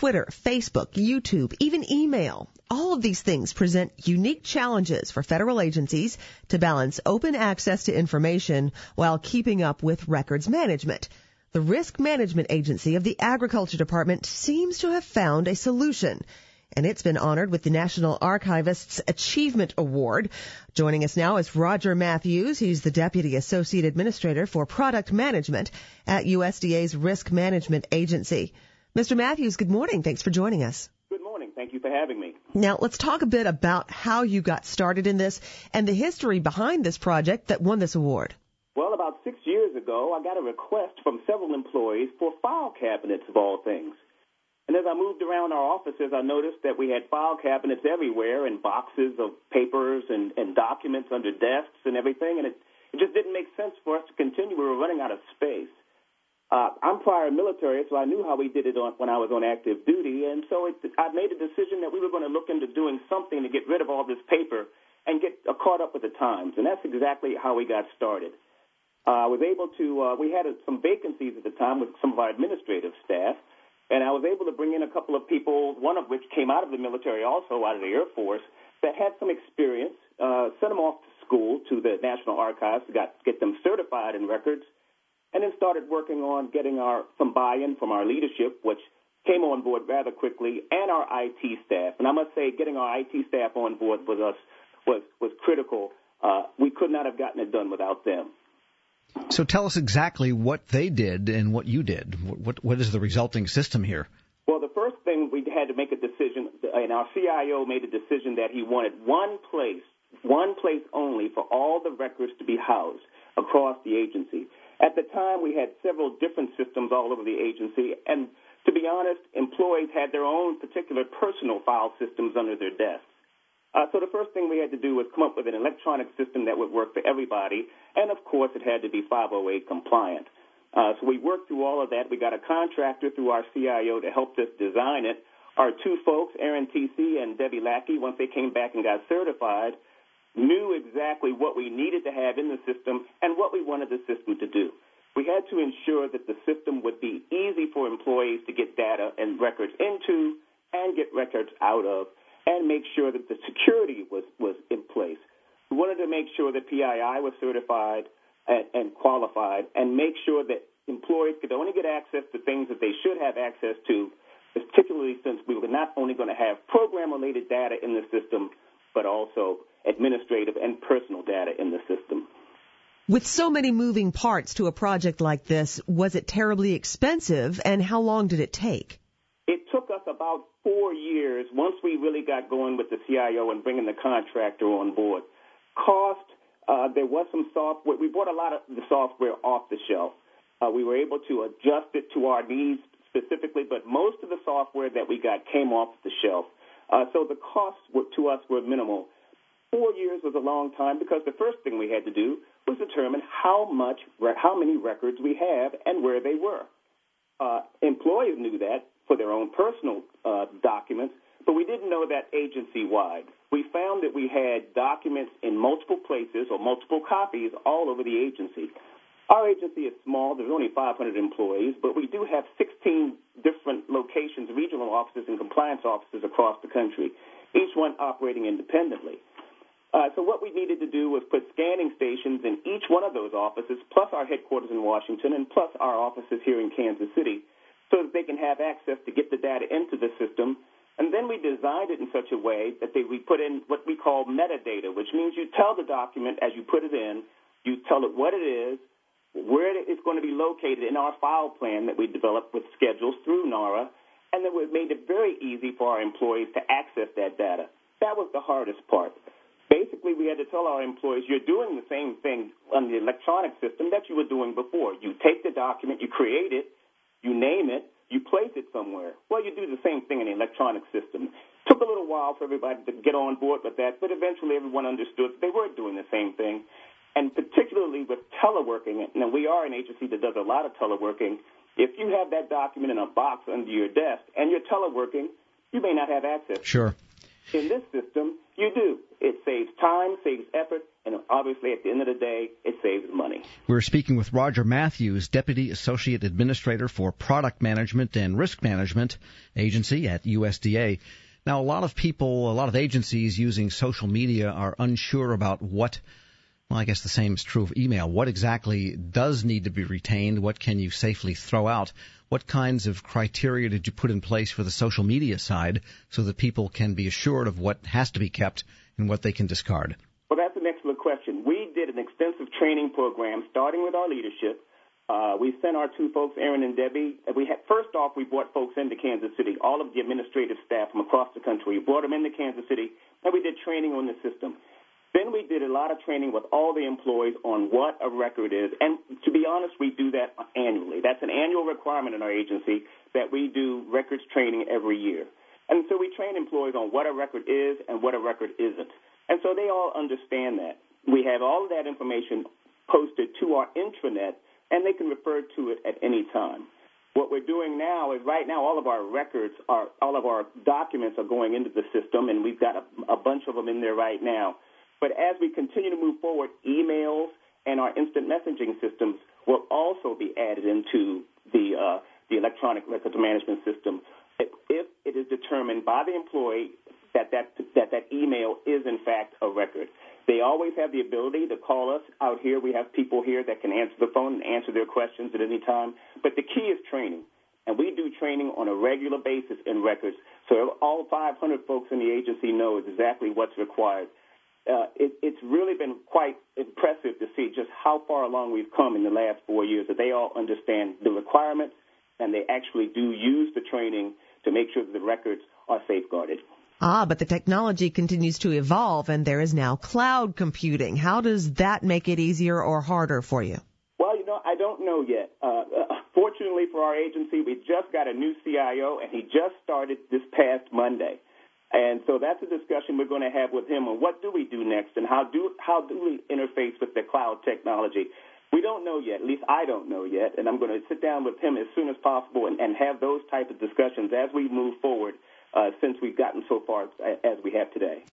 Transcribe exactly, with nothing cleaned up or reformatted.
Twitter, Facebook, YouTube, even email. All of these things present unique challenges for federal agencies to balance open access to information while keeping up with records management. The Risk Management Agency of the Agriculture Department seems to have found a solution, and it's been honored with the National Archivist's Achievement Award. Joining us now is Roger Matthews. He's the Deputy Associate Administrator for Product Management at U S D A's Risk Management Agency. Mister Matthews, good morning. Thanks for joining us. Good morning. Thank you for having me. Now, let's talk a bit about how you got started in this and the history behind this project that won this award. Well, about six years ago, I got a request from several employees for file cabinets, of all things. And as I moved around our offices, I noticed that we had file cabinets everywhere and boxes of papers and, and documents under desks and everything, and it, it just didn't make sense for us to continue. We were running out of space. Uh, I'm prior military, so I knew how we did it on, when I was on active duty, and so it, I made a decision that we were going to look into doing something to get rid of all this paper and get uh, caught up with the times, and that's exactly how we got started. Uh, I was able to, uh, we had uh, some vacancies at the time with some of our administrative staff, and I was able to bring in a couple of people, one of which came out of the military also, out of the Air Force, that had some experience, uh, sent them off to school to the National Archives to got, get them certified in records, and then started working on getting our some buy-in from our leadership, which came on board rather quickly, and our I T staff. And I must say, getting our I T staff on board with us was, was critical. Uh, we could not have gotten it done without them. So tell us exactly what they did and what you did. What, what is the resulting system here? Well, the first thing, we had to make a decision, and our C I O made a decision that he wanted one place, one place only for all the records to be housed across the agency. At the time, we had several different systems all over the agency, and to be honest, employees had their own particular personal file systems under their desks. Uh, so the first thing we had to do was come up with an electronic system that would work for everybody, and of course it had to be five oh eight compliant. Uh, so we worked through all of that. We got a contractor through our C I O to help us design it. Our two folks, Aaron T C and Debbie Lackey, once they came back and got certified, knew exactly what we needed to have in the system and what we wanted the system to do. We had to ensure that the system would be easy for employees to get data and records into and get records out of, and make sure that the security was, was in place. We wanted to make sure that P I I was certified and, and qualified, and make sure that employees could only get access to things that they should have access to, particularly since we were not only going to have program-related data in the system, but also administrative and personal data in the system. With so many moving parts to a project like this, was it terribly expensive, and how long did it take? It took us about four years once we really got going with the C I O and bringing the contractor on board. Cost, uh, there was some software. We bought a lot of the software off the shelf. Uh, we were able to adjust it to our needs specifically, but most of the software that we got came off the shelf. Uh, so the costs were, to us were minimal. Four years was a long time because the first thing we had to do was determine how much, how many records we have and where they were. Uh, employees knew that for their own personal uh, documents, but we didn't know that agency-wide. We found that we had documents in multiple places or multiple copies all over the agency. Our agency is small. There's only five hundred employees, but we do have sixteen different locations, regional offices and compliance offices across the country, each one operating independently. Uh, so what we needed to do was put scanning stations in each one of those offices, plus our headquarters in Washington, and plus our offices here in Kansas City, so that they can have access to get the data into the system. And then we designed it in such a way that they, we put in what we call metadata, which means you tell the document as you put it in, you tell it what it is, where it's going to be located in our file plan that we developed with schedules through NARA, and then we made it very easy for our employees to access that data. That was the hardest part. Basically, we had to tell our employees, you're doing the same thing on the electronic system that you were doing before. You take the document, you create it, you name it, you place it somewhere. Well, you do the same thing in the electronic system. It took a little while for everybody to get on board with that, but eventually everyone understood they were doing the same thing. And particularly with teleworking, and we are an agency that does a lot of teleworking, if you have that document in a box under your desk and you're teleworking, you may not have access. Sure. In this system, You do. It saves time, saves effort, and obviously at the end of the day, it saves money. We're speaking with Roger Matthews, Deputy Associate Administrator for Product Management and Risk Management Agency at U S D A. Now, a lot of people, a lot of agencies using social media are unsure about what, well, I guess the same is true of email. What exactly does need to be retained? What can you safely throw out? What kinds of criteria did you put in place for the social media side so that people can be assured of what has to be kept and what they can discard? Well, that's an excellent question. We did an extensive training program starting with our leadership. Uh, we sent our two folks, Aaron and Debbie. We had, first off, we brought folks into Kansas City, all of the administrative staff from across the country. We brought them into Kansas City, and we did training on the system. Then we did a lot of training with all the employees on what a record is. And to be honest, we do that annually. That's an annual requirement in our agency that we do records training every year. And so we train employees on what a record is and what a record isn't. And so they all understand that. We have all of that information posted to our intranet, and they can refer to it at any time. What we're doing now is right now all of our records, are, all of our documents are going into the system, and we've got a, a bunch of them in there right now. But as we continue to move forward, emails and our instant messaging systems will also be added into the uh, the electronic records management system if it is determined by the employee that that, that that email is, in fact, a record. They always have the ability to call us out here. We have people here that can answer the phone and answer their questions at any time. But the key is training. And we do training on a regular basis in records. So all five hundred folks in the agency know exactly what's required. Uh, it, it's really been quite impressive to see just how far along we've come in the last four years, that they all understand the requirements and they actually do use the training to make sure that the records are safeguarded. Ah, but the technology continues to evolve, and there is now cloud computing. How does that make it easier or harder for you? Well, you know, I don't know yet. Uh, fortunately for our agency, we just got a new C I O, and he just started this past Monday. And so that's a discussion we're going to have with him on what do we do next and how do how do we interface with the cloud technology. We don't know yet, at least I don't know yet, and I'm going to sit down with him as soon as possible and, and have those type of discussions as we move forward uh, since we've gotten so far as we have today.